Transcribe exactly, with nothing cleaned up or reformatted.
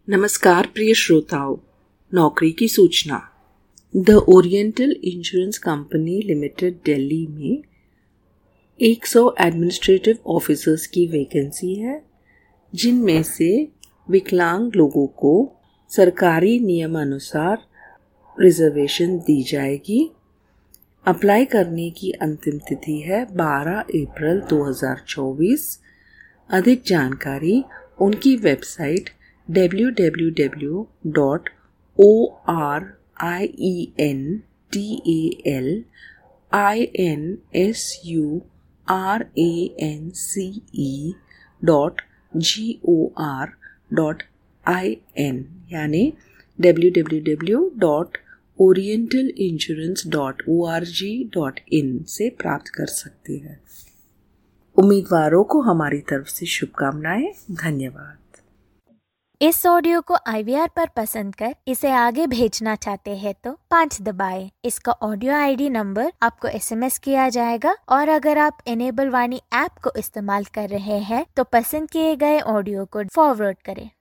नमस्कार प्रिय श्रोताओं, नौकरी की सूचना। The Oriental Insurance Company Limited Delhi में सौ एडमिनिस्ट्रेटिव ऑफिसर्स की वैकेंसी है, जिनमें से विकलांग लोगों को सरकारी नियमानुसार रिजर्वेशन दी जाएगी। अप्लाई करने की अंतिम तिथि है बारह अप्रैल दो हज़ार चौबीस। अधिक जानकारी उनकी website W W W dot O R I E N T A L I N S U R A N C E dot G O R dot I N यानी W W W dot Oriental Insurance dot O R G dot in से प्राप्त कर सकते हैं। उम्मीदवारों को हमारी तरफ से शुभकामनाएं। धन्यवाद। इस ऑडियो को आई वी आर पर पसंद कर इसे आगे भेजना चाहते हैं तो पाँच दबाएं। इसका ऑडियो आई डी नंबर आपको एस एम एस किया जाएगा और अगर आप इनेबल वाणी ऐप को इस्तेमाल कर रहे हैं तो पसंद किए गए ऑडियो को फॉरवर्ड करें।